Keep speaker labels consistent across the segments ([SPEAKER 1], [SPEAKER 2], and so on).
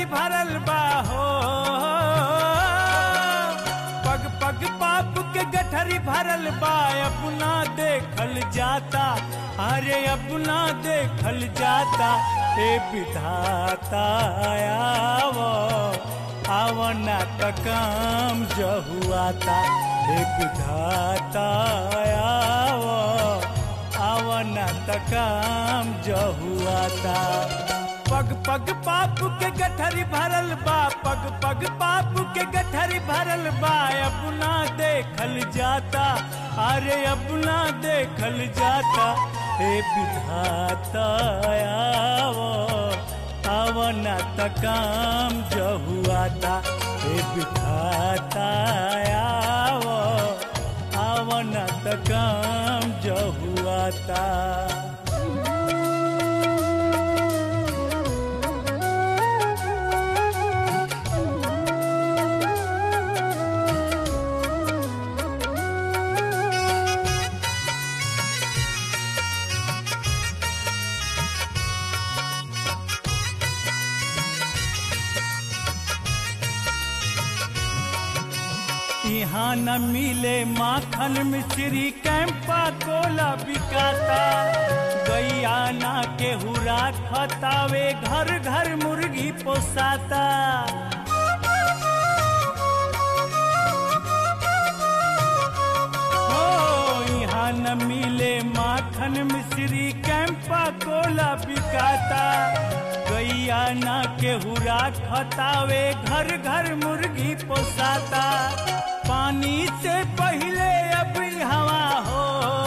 [SPEAKER 1] गठरी भरल बा हो, पग पग पाप के गठरी भरल बा। अपना देखल जाता, अरे अपना देखल जाता। ए विधाता आवो, आवना त काम जहुआता। ए विधाता आवो, आवना त काम जहुआता। पग पग पाप के गठरी भरल बा, पग पग पाप के गठरी भरल बा। अपना देखल जाता, अरे अपना देखल जाता। हे विधाता आवो, आवना त काम जहुआता। हे विधाता आवो, आवना त काम जहुआता। यहाँ न मिले माखन मिश्री, कैंपा कोला बिकाता। गैया ना केहू राखतावे, घर घर मुर्गी पोसाता। यहाँ न मिले माखन मिश्री, कैंपा कोला बिकाता। गैया ना केहू राखतावे, घर घर मुर्गी पोसाता। पानी से पहले अब हवा हो,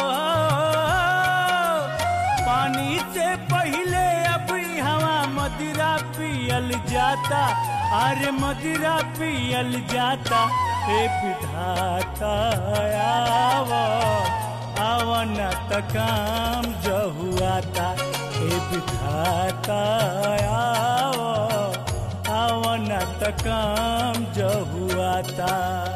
[SPEAKER 1] पानी से पहले अब हवा। मदिरा पियल जाता, अरे मदिरा पियल जाता। ए विधाता आवो, आवना त काम जहुआता। ए विधाता आवो, आवना त काम जहुआता।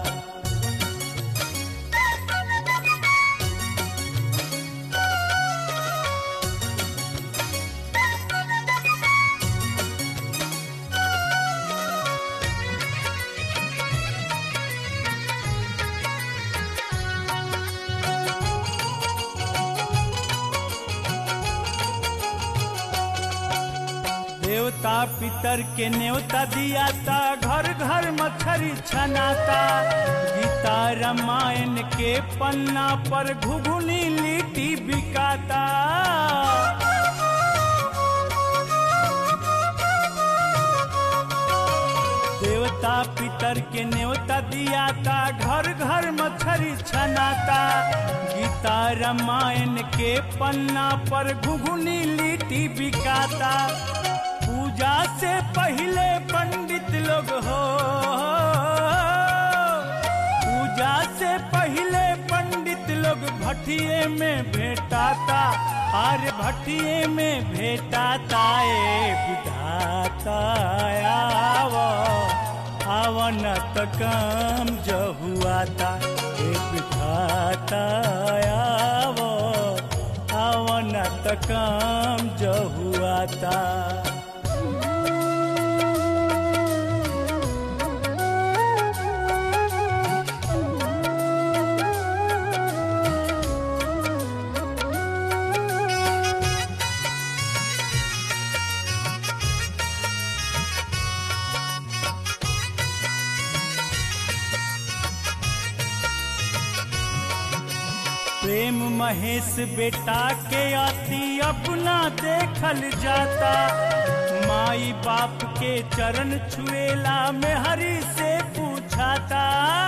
[SPEAKER 1] देवता पितर के न्योता दियाता, घर घर मछरी छनाता। गीता रामायण के पन्ना पर घुघुनी लिट्टी बिकाता। देवता पितर के न्योता दियाता, घर घर मछरी छनाता। गीता रामायण के पन्ना पर घुघुनी लिट्टी बिकाता। पूजा से पहले पंडित लोग हो, पूजा से पहले पंडित लोग भटिये में भेटाता। अरे भटिये में भेटाता। ए विधाता आवो, आवना त काम जहुआता। ए विधाता आवो, आवना त काम जहुआता। प्रेम महेश बेटा के आती, अपना देखल जाता। माई बाप के चरण छुएला में हरि से पूछाता।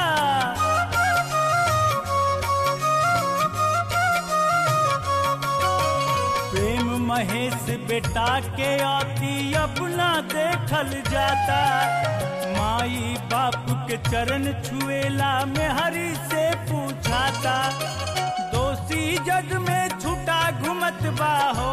[SPEAKER 1] प्रेम महेश बेटा के आती, अपना देखल जाता। माई बाप के चरण छुएला में हरि से पूछाता। दोषी जग में छूटा घुमत बा हो,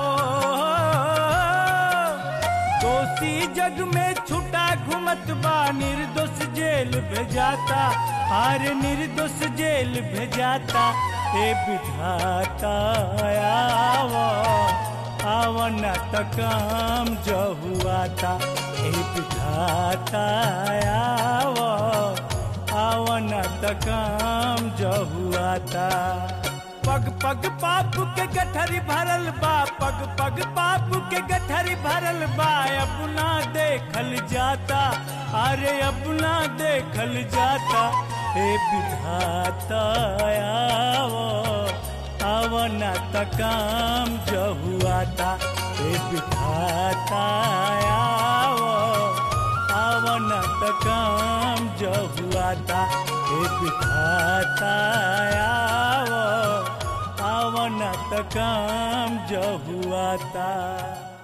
[SPEAKER 1] दोषी जग में छूटा घुमत बा। निर्दोष जेल भेजाता, हर निर्दोष जेल भेजाता। ए विधाता आवो, आवना त काम जहुआता। ए विधाता आवो आवन त काम जहुआता। पग पग पाप के गठरी भरल बा, पग पग पाप के गठरी भरल बा, अपना देखल जाता, अरे अपना देखल जाता। हे विधाता आवो आवन त काम जहुआता। हे विधाता आवो आवन त काम जहुआता। हे विधाता आवो आवन त काम जहुआता।